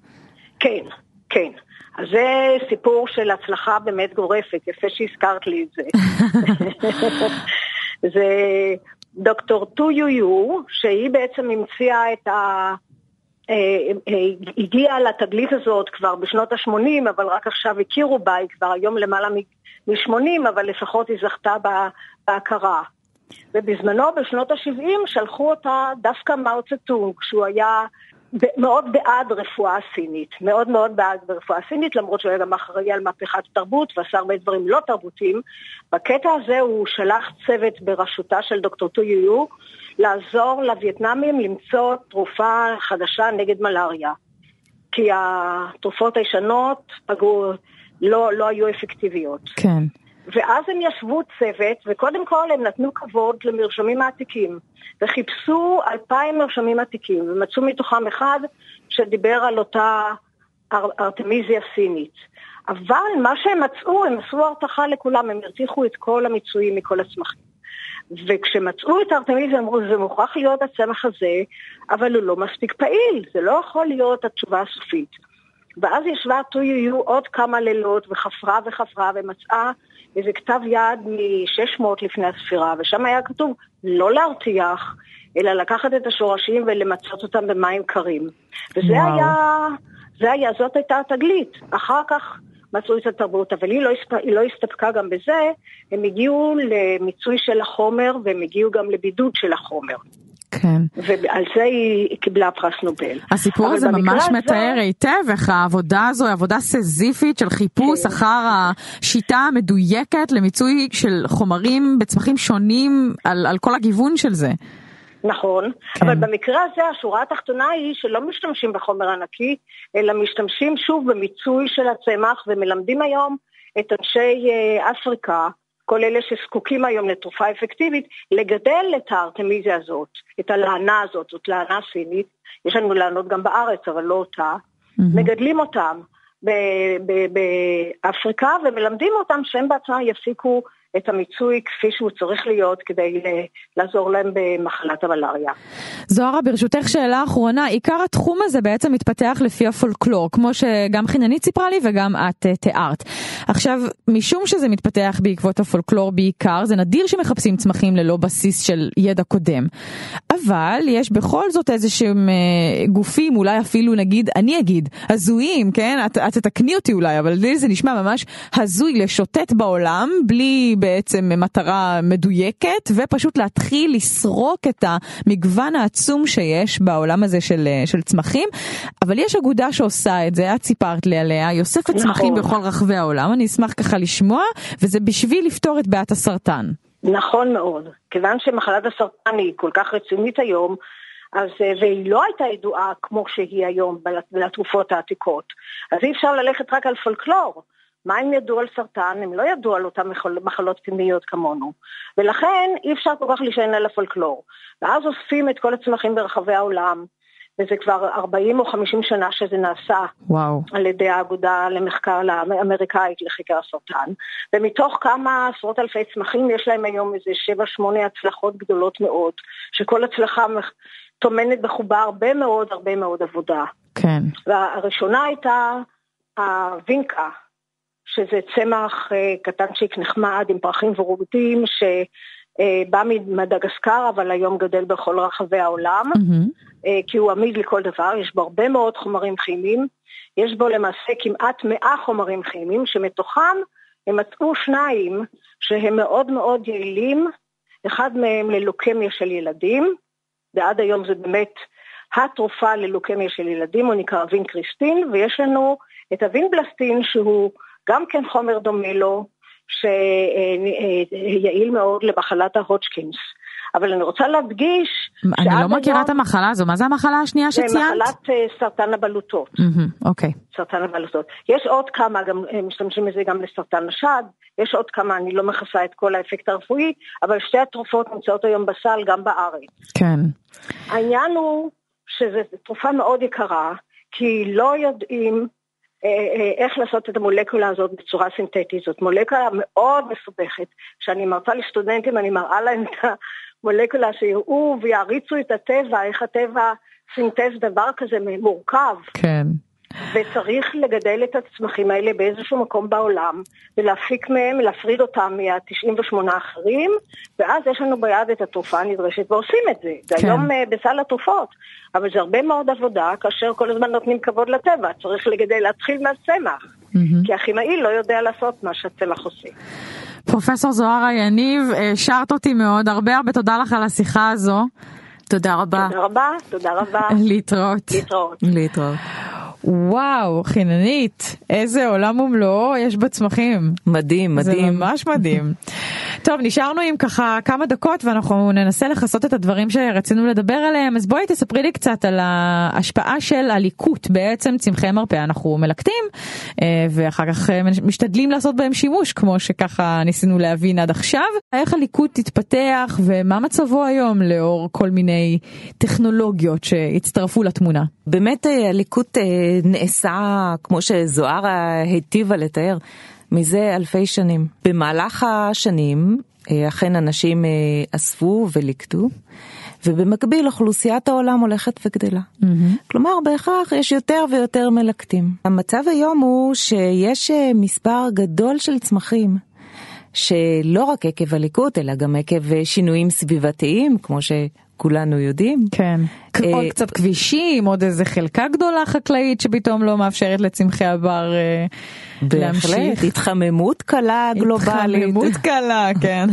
כן. אז זה סיפור של הצלחה באמת גורפת, יפה שהזכרת לי את זה. זה דוקטור טו יו, שהיא בעצם המציאה הגיעה לתגלית הזאת כבר בשנות ה-80, אבל רק עכשיו הכירו בה, היא כבר היום למעלה מ-80, אבל לפחות היא זכתה בהכרה. ובזמנו בשנות ה-70 שלחו אותה דווקא מאו צטונג, שהוא היה מאוד בעד רפואה סינית, מאוד בעד רפואה סינית, למרות שהוא היה גם אחראי על מהפכת תרבות ועשה הרבה דברים לא תרבותיים. בקטע הזה הוא שלח צוות בראשותה של דוקטור טו יו לעזור לווייטנאמים למצוא תרופה חדשה נגד מלאריה, כי התרופות הישנות לא היו אפקטיביות. כן. ואז הם ישבו צוות, וקודם כל הם נתנו כבוד למרשמים העתיקים, וחיפשו 2,000 מרשמים עתיקים, ומצאו מתוכם אחד שדיבר על אותה ארטמיזיה סינית. אבל מה שהם מצאו, הם עשו הרתחה לכולם, הם הרתיחו את כל המיצויים מכל הצמחים. וכשמצאו את הארטמיזיה, אמרו, זה מוכרח להיות הצמח הזה, אבל הוא לא מספיק פעיל, זה לא יכול להיות התשובה הסופית. ואז ישבה טו יו עוד כמה לילות, וחפרה ומצאה איזה כתב יד מ-600 לפני הספירה, ושם היה כתוב לא להרתיח, אלא לקחת את השורשים ולמצות אותם במים קרים. וזה זאת הייתה התגלית. אחר כך מצאו את התרבות, אבל היא לא הסתפקה גם בזה, הם הגיעו למיצוי של החומר, והם הגיעו גם לבידוד של החומר. כן. ועל זה היא קיבלה פרס נובל. הסיפור הזה ממש מתאר היטב איך העבודה הזו היא עבודה סזיפית של חיפוש אחר השיטה המדויקת למיצוי של חומרים בצמחים שונים על כל הגיוון של זה. נכון, אבל במקרה הזה השורה התחתונה היא שלא משתמשים בחומר ענקי, אלא משתמשים שוב במיצוי של הצמח, ומלמדים היום את אנשי אפריקה, כל אלה שזקוקים היום לתרופה אפקטיבית, לגדל את הארטמיזיה הזאת, את הלענה הזאת, זאת לענה סינית, יש לנו לענות גם בארץ, אבל לא אותה, מגדלים אותם באפריקה, ומלמדים אותם שהם בעצמם יפיקו את המיצוי כפי שהוא צריך להיות כדי לעזור להם במחלת המלאריה. זוהרה, ברשותך שאלה אחרונה, עיקר התחום הזה בעצם מתפתח לפי הפולקלור, כמו שגם חיננית סיפרה לי וגם את תיארת. עכשיו, משום שזה מתפתח בעקבות הפולקלור בעיקר, זה נדיר שמחפשים צמחים ללא בסיס של ידע קודם. אבל יש בכל זאת איזשהם גופים, אולי אפילו אני אגיד, הזויים, כן? את תתקני אותי אולי, אבל זה נשמע ממש הזוי לשוטט בעולם, בלי בעצם מטרה מדויקת, ופשוט להתחיל לסרוק את המגוון העצום שיש בעולם הזה של צמחים. אבל יש אגודה שעושה את זה, את סיפרת לי עליה, היא אוספת צמחים בכל רחבי העולם, אני אשמח ככה לשמוע, וזה בשביל לפתור את בעיית הסרטן. נכון מאוד, כיוון שמחלת הסרטן היא כל כך רצינית היום, אז, והיא לא הייתה ידועה כמו שהיא היום לתרופות העתיקות, אז אי אפשר ללכת רק על פולקלור. מה הם ידעו על סרטן? הם לא ידעו על אותן מחלות פנימיות כמונו, ולכן אי אפשר כל כך להישען על הפולקלור. ואז אוספים את כל הצמחים ברחבי העולם, וזה כבר 40 או 50 שנה שזה נעשה. וואו. על ידי האגודה למחקר האמריקאית לחקר הסרטן, ומתוך כמה עשרות אלפי צמחים יש להם היום איזה 7-8 הצלחות גדולות מאוד, שכל הצלחה תומנת בחובה הרבה מאוד עבודה. כן. והראשונה הייתה הווינקה, שזה צמח קטנצ'יק נחמד עם פרחים ורובוטים שבא ממדגסקר, אבל היום גדל בכל רחבי העולם, כי הוא עמיד לכל דבר, יש בו הרבה מאוד חומרים כימיים, יש בו למעשה כמעט 100 חומרים כימיים, שמתוכם הם מצאו 2 שהם מאוד מאוד יעילים, אחד מהם ללוקמיה של ילדים, ועד היום זה באמת התרופה ללוקמיה של ילדים, הוא נקרא וינקריסטין, ויש לנו את הווינבלסטין שהוא גם כן חומר דומה לו, שיעיל מאוד למחלת ההודג'קינס. אבל אני רוצה להדגיש... אני לא מכירה את המחלה הזו, מה זה המחלה השנייה שציינת? זה מחלת סרטן הבלוטות. אוקיי. סרטן הבלוטות. יש עוד כמה, גם משתמשים בזה גם לסרטן השד, יש עוד כמה, אני לא מכסה את כל האפקט הרפואי, אבל שתי התרופות נמצאות היום בסל גם בארץ. כן. העניין הוא שזו תרופה מאוד יקרה, כי לא יודעים איך לעשות את המולקולה הזאת בצורה סינתטית. זאת מולקולה מאוד מסובכת. כשאני מרצה לסטודנטים, אני מראה להם את המולקולה שיראו ויעריצו את הטבע, איך הטבע סינתז דבר כזה מורכב. כן. וצריך לגדל את הצמחים האלה באיזשהו מקום בעולם, ולהפיק מהם, להפריד אותם מה-98 אחרים, ואז יש לנו ביד את התרופה הנדרשת, ועושים את זה. זה כן. היום בסל התרופות, אבל זה הרבה מאוד עבודה, כאשר כל הזמן נותנים כבוד לטבע, צריך להתחיל מהצמח, כי הכימאי לא יודע לעשות מה שהצמח עושה. פרופסור זוהרה יניב, שרת אותי מאוד, הרבה תודה לך על השיחה הזו. תודה רבה. תודה רבה. להתראות. וואו, חיננית, איזה עולם ומלואו יש בצמחים. מדהים. זה ממש מדהים. טוב, נשארנו עם ככה כמה דקות, ואנחנו ננסה לחסות את הדברים שרצינו לדבר עליהם, אז בואי תספרי לי קצת על ההשפעה של הליקוט, בעצם צמחי מרפא אנחנו מלקטים, ואחר כך משתדלים לעשות בהם שימוש, כמו שככה ניסינו להבין עד עכשיו. איך הליקוט תתפתח, ומה מצבו היום לאור כל מיני טכנולוגיות שהצטרפו לתמונה? באמת הליקוט נעשה, כמו שזוהרה היטיבה לתאר, מזה אלפי שנים. במהלך השנים, אכן אנשים אספו וליקטו, ובמקביל אוכלוסיית העולם הולכת וגדלה. כלומר, בהכרח יש יותר ויותר מלקטים. המצב היום הוא שיש מספר גדול של צמחים, שלא רק עקב הליקוט, אלא גם עקב שינויים סביבתיים, כמו שכולנו יודעים. כן. עוד קצת כבישים, עוד איזה חלקה גדולה חקלאית, שפתאום לא מאפשרת לצמחי הבר להמשיך. התחממות קלה גלובלית. התחממות קלה, כן.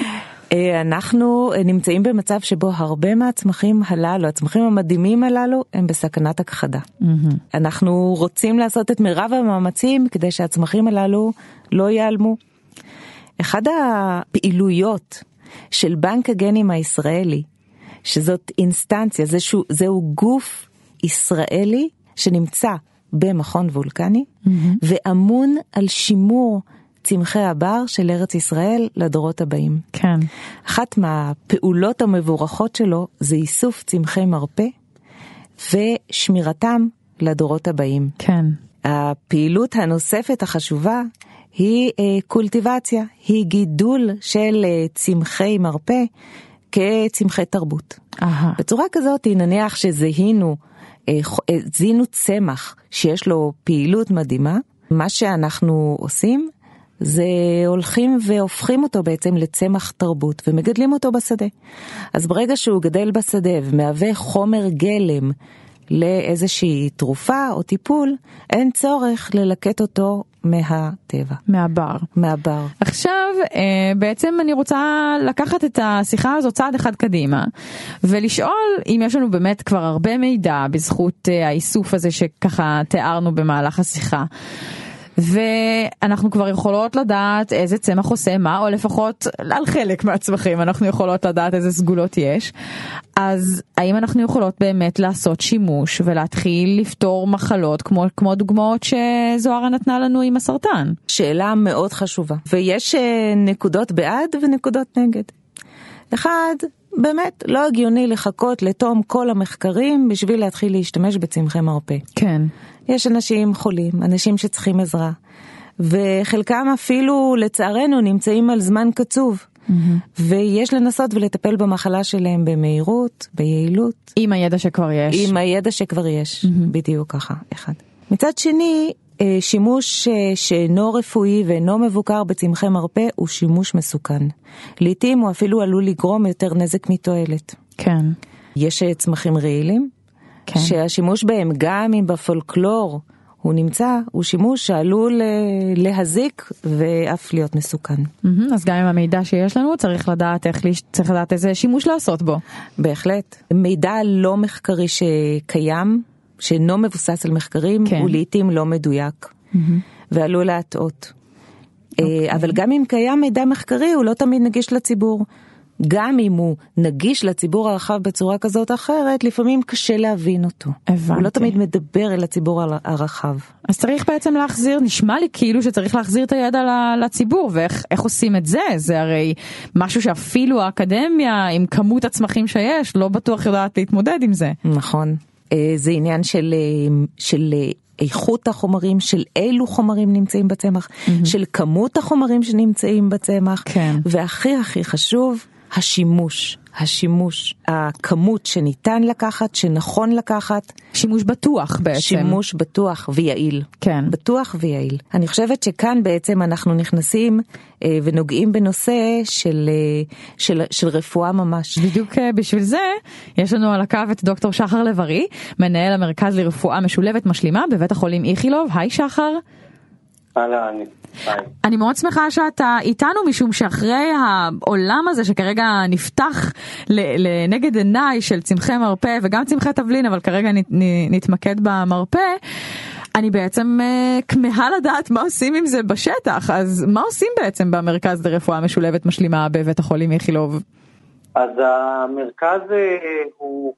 אנחנו נמצאים במצב שבו הרבה מהצמחים הללו, הצמחים המדהימים הללו, הם בסכנת הכחדה. אנחנו רוצים לעשות את מרב המאמצים, כדי שהצמחים הללו לא ייעלמו. אחד הפעילויות של בנק הגנים הישראלי, שזאת אינסטנציה, זהו גוף ישראלי שנמצא במכון וולקני, ואמון על שימור צמחי הבר של ארץ ישראל לדורות הבאים. כן. אחת מהפעולות המבורכות שלו זה איסוף צמחי מרפא ושמירתם לדורות הבאים. כן. הפעילות הנוספת החשובה היא קולטיבציה, היא גידול של צמחי מרפא כצמחי תרבות. בצורה כזאת, נניח שזיהינו צמח שיש לו פעילות מדהימה, מה שאנחנו עושים זה הולכים והופכים אותו בעצם לצמח תרבות ומגדלים אותו בשדה. אז ברגע שהוא גדל בשדה ומהווה חומר גלם לאיזושהי תרופה או טיפול, אין צורך ללקט אותו מהטבע. מהבר. עכשיו, בעצם אני רוצה לקחת את השיחה הזאת צעד אחד קדימה, ולשאול אם יש לנו באמת כבר הרבה מידע בזכות האיסוף הזה שככה תיארנו במהלך השיחה. ואנחנו כבר יכולות לדעת איזה צמח עושה מה, או לפחות על חלק מהצמחים אנחנו יכולות לדעת איזה סגולות יש. אז האם אנחנו יכולות באמת לעשות שימוש ולהתחיל לפתור מחלות כמו דוגמאות שזוהרה נתנה לנו עם הסרטן? שאלה מאוד חשובה, ויש נקודות בעד ונקודות נגד. אחד, באמת לא הגיוני לחכות לתום כל המחקרים בשביל להתחיל להשתמש בצמחי מרפא. כן. יש אנשים חולים, אנשים שצריכים עזרה, וחלקם אפילו לצערנו נמצאים על זמן קצוב, ויש לנסות ולטפל במחלה שלהם במהירות, ביעילות. עם הידע שכבר יש. עם הידע שכבר יש, בדיוק ככה, אחד. מצד שני, שימוש שאינו רפואי ואינו מבוקר בצמחי מרפא הוא שימוש מסוכן. לעתים הוא אפילו עלול לגרום יותר נזק מתועלת. כן. יש צמחים רעילים, כן. שהשימוש בהם גם אם בפולקלור הוא נמצא, הוא שימוש שעלול להזיק ואף להיות מסוכן. אז גם עם המידע שיש לנו צריך לדעת איזה שימוש לעשות בו. בהחלט. מידע לא מחקרי שקיים, שאינו מבוסס על מחקרים, כן. הוא לעתים לא מדויק, ועלול להטעות. אבל גם אם קיים מידע מחקרי, הוא לא תמיד נגיש לציבור. גם אם הוא נגיש לציבור הרחב בצורה כזאת או אחרת, לפעמים קשה להבין אותו. הבנתי. הוא לא תמיד מדבר אל הציבור הרחב. אז צריך בעצם להחזיר, נשמע לי כאילו שצריך להחזיר את הידע לציבור, ואיך עושים את זה? זה הרי משהו שאפילו האקדמיה, עם כמות הצמחים שיש, לא בטוח יודעת להתמודד עם זה. נכון. זה עניין של איכות החומרים, של אילו חומרים נמצאים בצמח, של כמות החומרים שנמצאים בצמח, כן. והכי הכי חשוב, השימוש, הכמות שניתן לקחת, שנכון לקחת. שימוש בטוח בעצם. שימוש בטוח ויעיל. כן. בטוח ויעיל. אני חושבת שכאן בעצם אנחנו נכנסים ונוגעים בנושא של רפואה ממש. בדיוק בשביל זה יש לנו על הקו את דוקטור שחר לב-ארי, מנהל המרכז לרפואה משולבת משלימה בבית החולים איכילוב. היי שחר. אני מאוד שמחה שאתה איתנו, משום שאחרי העולם הזה שכרגע נפתח לנגד עיניי של צמחי מרפא וגם צמחי תבלין, אבל כרגע נתמקד במרפא, אני בעצם כמהה לדעת מה עושים עם זה בשטח. אז מה עושים בעצם במרכז לרפואה משולבת משלימה בבית החולים איכילוב? אז המרכז הוא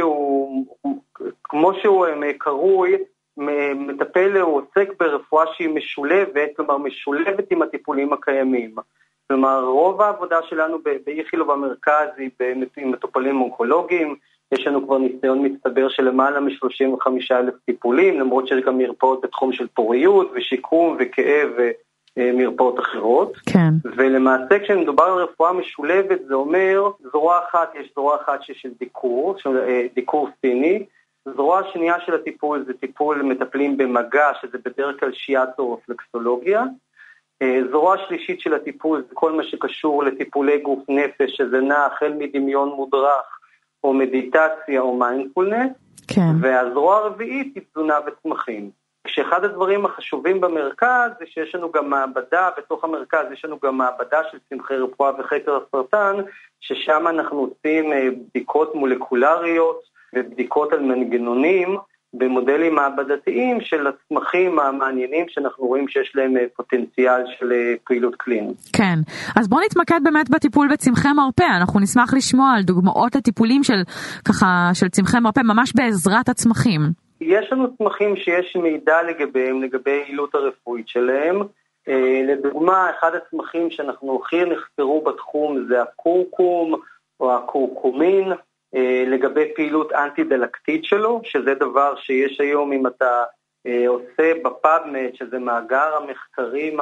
כמו שהוא קרוי, מטפל הוא עוסק ברפואה שהיא משולבת, כלומר משולבת עם הטיפולים הקיימים. כלומר רוב העבודה שלנו באיכילוב במרכז היא עם מטופלים אונקולוגיים, יש לנו כבר ניסיון מצטבר של למעלה מ-35,000 טיפולים, למרות שיש גם מרפאות בתחום של פוריות ושיקום וכאב ומרפאות אחרות. כן. ולמעשה כשמדובר על רפואה משולבת זה אומר זרוע אחת, יש זרוע אחת של דיקור סיני, זרוע השנייה של הטיפול זה טיפול מטפלים במגע, שזה בדרך כלל שיאטו או רפלקסולוגיה. זרוע שלישית של הטיפול זה כל מה שקשור לטיפולי גוף נפש, שזה נע החל מדמיון מודרך או מדיטציה או מיינדפולנס. כן. והזרוע הרביעית היא תזונה וצמחים. כשאחד הדברים החשובים במרכז זה שיש לנו גם מעבדה, בתוך המרכז יש לנו גם מעבדה של צמחי רפואה וחקר הסרטן, ששם אנחנו עושים בדיקות מולקולריות, ובדיקות על מנגנונים במודלים מעבדתיים של הצמחים המעניינים שאנחנו רואים שיש להם פוטנציאל של פעילות קלינית. כן, אז בואו נתמקד באמת בטיפול בצמחי מרפא. אנחנו נשמח לשמוע על דוגמאות לטיפולים של צמחי מרפא ממש בעזרת הצמחים. יש לנו צמחים שיש מידע לגביהם, לגבי העילות הרפואית שלהם. לדוגמה, אחד הצמחים שאנחנו הכי נחקרו בתחום זה הקורקום או הקורקומין, לגבי פעילות אנטי-דלקתית שלו, שזה דבר שיש היום אם אתה עושה בפאבמד, שזה מאגר המחקרים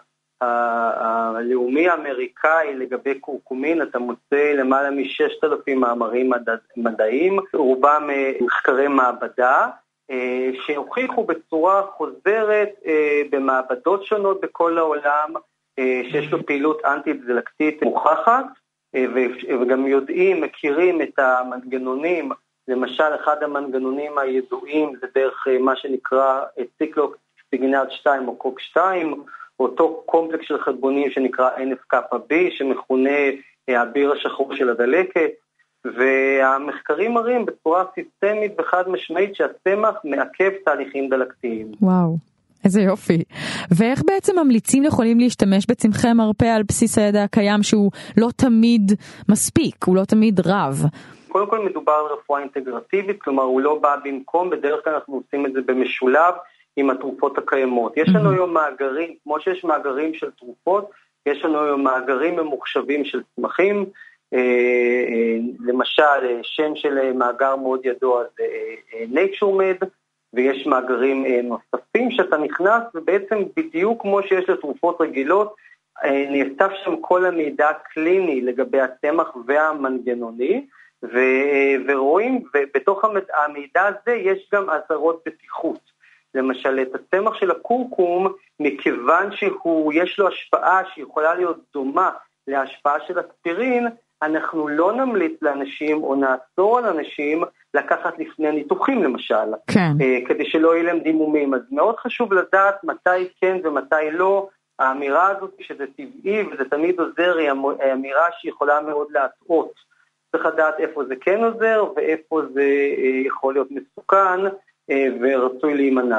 הלאומי האמריקאי לגבי קורקומין, אתה מוצא למעלה מ-6,000 מאמרים מדעיים, רובם מחקרי מעבדה, שהוכיחו בצורה חוזרת במעבדות שונות בכל העולם, שיש לו פעילות אנטי-דלקתית מוכחת, וגם יודעים, מכירים את המנגנונים למשל, אחד המנגנונים הידועים זה דרך מה שנקרא ציקלוקסיגנט 2 או קוק 2, אותו קומפלקס של חלבונים שנקרא NF-κB, שמכונה האביר השחור של הדלקת, והמחקרים מראים בצורה סיסטמית וחד משמעית שהצמח מעכב תהליכים דלקתיים. וואו, איזה יופי. ואיך בעצם ממליצים יכולים להשתמש בצמחי מרפא על בסיס הידע הקיים שהוא לא תמיד מספיק, הוא לא תמיד רב? קודם כל מדובר על רפואה אינטגרטיבית, כלומר הוא לא בא במקום, בדרך כלל אנחנו עושים את זה במשולב עם התרופות הקיימות. יש לנו היום מאגרים, כמו שיש מאגרים של תרופות, יש לנו היום מאגרים ממוחשבים של צמחים, למשל שם של מאגר מאוד ידוע זה NatureMed, ויש מאגרים נוספים שאתה נכנס, ובעצם בדיוק כמו שיש לתרופות רגילות, נאסף שם כל המידע הקליני לגבי הצמח והמנגנוני, ורואים, ובתוך המידע הזה יש גם אזהרות בטיחות. למשל, את הצמח של הקורקום, מכיוון שיש לו השפעה שיכולה להיות דומה להשפעה של אספירין, אנחנו לא נמליץ לאנשים או נאסור על אנשים לקחת לפני ניתוחים למשל, כן. כדי שלא יהיו להם דימומים. אז מאוד חשוב לדעת מתי כן ומתי לא. האמירה הזאת שזה טבעי וזה תמיד עוזר היא אמירה שיכולה מאוד להטעות. צריך לדעת איפה זה כן עוזר ואיפה זה יכול להיות מסוכן ורצוי להימנע.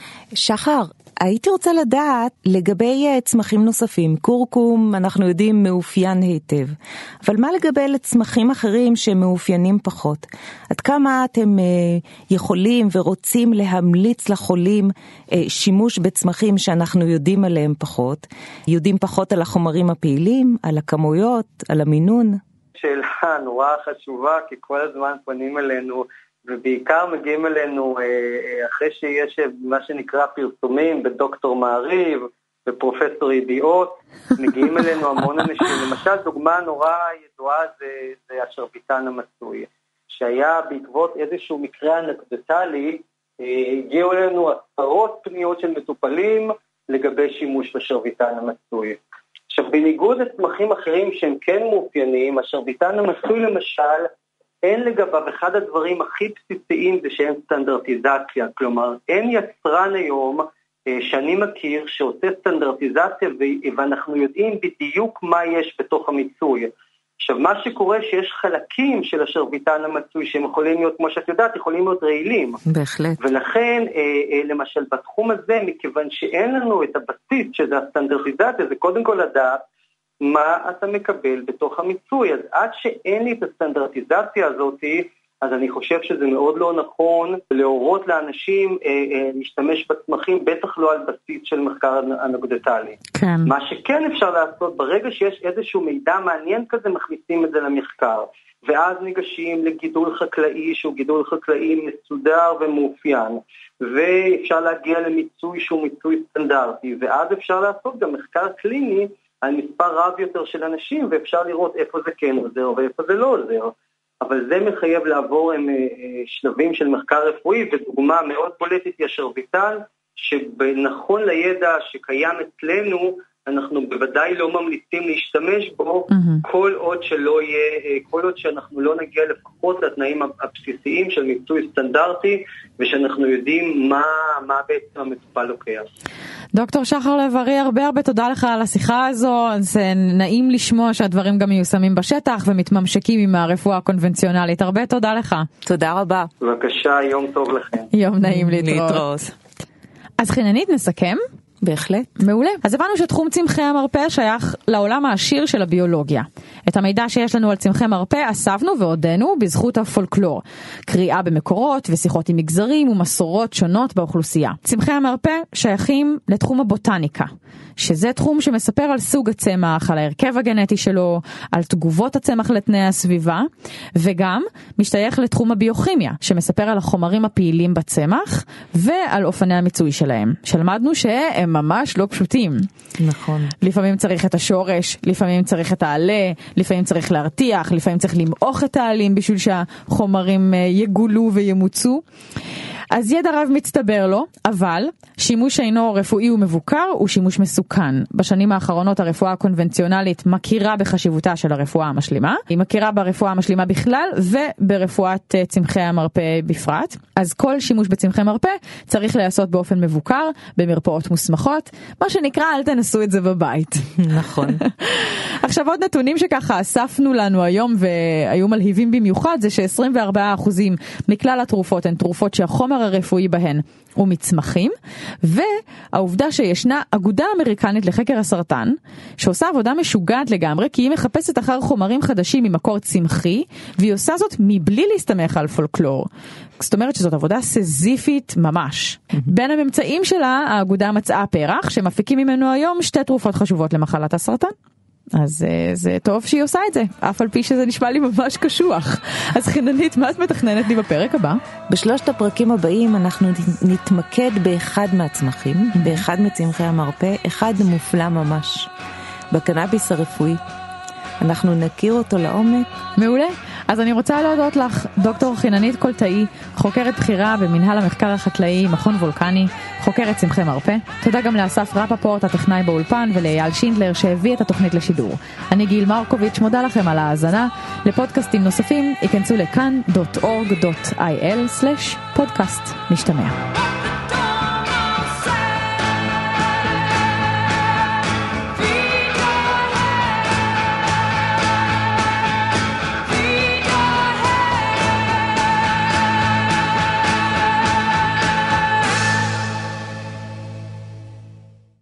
שחר, הייתי רוצה לדעת לגבי צמחים נוספים. קורקום אנחנו יודעים מאופיין היטב, אבל מה לגבי צמחים אחרים שמאופיינים פחות? עד כמה אתם יכולים ורוצים להמליץ לחולים שימוש בצמחים שאנחנו יודעים עליהם פחות? יודעים פחות על החומרים הפעילים, על הכמויות, על המינון? שאלה נורא חשובה, כי כל הזמן פונים אלינו ובעיקר מגיעים אלינו אחרי שיש מה שנקרא פרסומים בדוקטור מעריב ופרופסור ידיעות, מגיעים אלינו המון אנשים. למשל דוגמה נורא ידועה זה השרביטן המצוי, שהיה בעקבות איזשהו מקרה אנקדוטלי, הגיעו אלינו עשרות פניות של מטופלים לגבי שימוש בשרביטן המצוי. עכשיו בניגוד לצמחים אחרים שהם כן מאופיינים, השרביטן המצוי למשל, אין לגביו, אחד הדברים הכי בסיסיים זה שאין סטנדרטיזציה, כלומר אין יצרן היום שאני מכיר שעושה סטנדרטיזציה ואנחנו יודעים בדיוק מה יש בתוך המיצוי. עכשיו מה שקורה שיש חלקים של השרביטן המצוי שהם יכולים להיות, כמו שאת יודעת, יכולים להיות רעילים. בהחלט. ולכן למשל בתחום הזה, מכיוון שאין לנו את הבסיס שזה הסטנדרטיזציה, זה קודם כל לדעת מה אתה מקבל בתוך המיצוי. אז עד שאין לי את הסטנדרטיזציה הזאת, אז אני חושב שזה מאוד לא נכון להורות לאנשים להשתמש בצמחים, בטח לא על בסיס של מחקר אנקדוטלי. כן. מה שכן אפשר לעשות, ברגע שיש איזשהו מידע מעניין כזה, מכניסים את זה למחקר. ואז ניגשים לגידול חקלאי, שהוא גידול חקלאי מסודר ומאופיין. ואפשר להגיע למיצוי שהוא מיצוי סטנדרטי. ואז אפשר לעשות גם מחקר קליני, על מספר רב יותר של אנשים, ואפשר לראות איפה זה כן עוזר ואיפה זה לא עוזר. אבל זה מחייב לעבור עם שלבים של מחקר רפואי, ודוגמה מאוד בולטת היא השרביטן, שבנכון לידע שקיים אצלנו, אנחנו בוודאי לא ממליצים להשתמש בו, כל עוד שלא יהיה, כל עוד שאנחנו לא נגיע לפחות לתנאים הבסיסיים של מיצוי סטנדרטי, ושאנחנו יודעים מה בעצם המטופל לוקח. דוקטור שחר לב-ארי, הרבה תודה לך על השיחה הזו. זה נעים לשמוע שהדברים גם מיושמים בשטח ומתממשקים עם הרפואה הקונבנציונלית. הרבה תודה לך. תודה רבה. בבקשה, יום טוב לכם. יום נעים להתראות. אז חיננית, נסכם? בהחלט. מעולה. אז הבנו שתחום צמחי המרפא שייך לעולם העשיר של הביולוגיה. את המידע שיש לנו על צמחי מרפא אספנו ועודנו בזכות הפולקלור. קריאה במקורות ושיחות עם מגזרים ומסורות שונות באוכלוסייה. צמחי המרפא שייכים לתחום הבוטניקה, שזה תחום שמספר על סוג הצמח, על ההרכב הגנטי שלו, על תגובות הצמח לתנאי הסביבה, וגם משתייך לתחום הביוכימיה, שמספר על החומרים הפעילים בצמח ועל אופני המיצוי שלהם. שלמדנו שהם ממש לא פשוטים. נכון. לפעמים צריך את השורש, לפעמים צריך את העלה, לפעמים צריך להרתיח, לפעמים צריך למעוך את העלים בשביל שהחומרים יגולו וימוצו. אז ידע רב מצטבר לו, אבל שימוש אינו רפואי ומבוקר הוא שימוש מסוכן. בשנים האחרונות הרפואה הקונבנציונלית מכירה בחשיבותה של הרפואה המשלימה. היא מכירה ברפואה המשלימה בכלל וברפואת צמחי המרפא בפרט. אז כל שימוש בצמחי מרפא צריך להיעשות באופן מבוקר, במרפאות מוסמכות, מה שנקרא אל תנסו את זה בבית. נכון. עכשיו עוד נתונים שככה אספנו לנו היום והיו מלהיבים במיוחד, זה ש24% מכלל התרופות הן תרופות שהחומר הרפואי בהן הוא מצמחים, והעובדה שישנה אגודה אמריקנית לחקר הסרטן, שעושה עבודה משוגעת לגמרי, כי היא מחפשת אחר חומרים חדשים ממקור צמחי, והיא עושה זאת מבלי להסתמך על פולקלור. זאת אומרת שזאת עבודה סזיפית ממש. בין הממצאים שלה, האגודה מצאה פרח, שמפיקים ממנו היום 2 תרופות חשובות למחלת הסרטן. אז זה טוב שהיא עושה את זה, אף על פי שזה נשמע לי ממש קשוח. אז חיננית, מה את מתכננת לי בפרק הבא? בשלושת הפרקים הבאים אנחנו נתמקד באחד מהצמחים, באחד מצמחי המרפא, אחד מופלא ממש, בקנאביס הרפואי. אנחנו נכיר אותו לעומק. מעולה. אז אני רוצה להודות לך, דוקטור חיננית קולטאי, חוקרת בחירה במנהל המחקר החקלאי, מכון וולקני, חוקרת צמחי מרפא. תודה גם לאסף רפפורט, הטכנאי באולפן, ולאייל שינדלר שהביא את התוכנית לשידור. אני גיל מרקוביץ', מודה לכם על ההאזנה. לפודקאסטים נוספים, ייכנסו לכאן.org.il/podcast. נשתמע.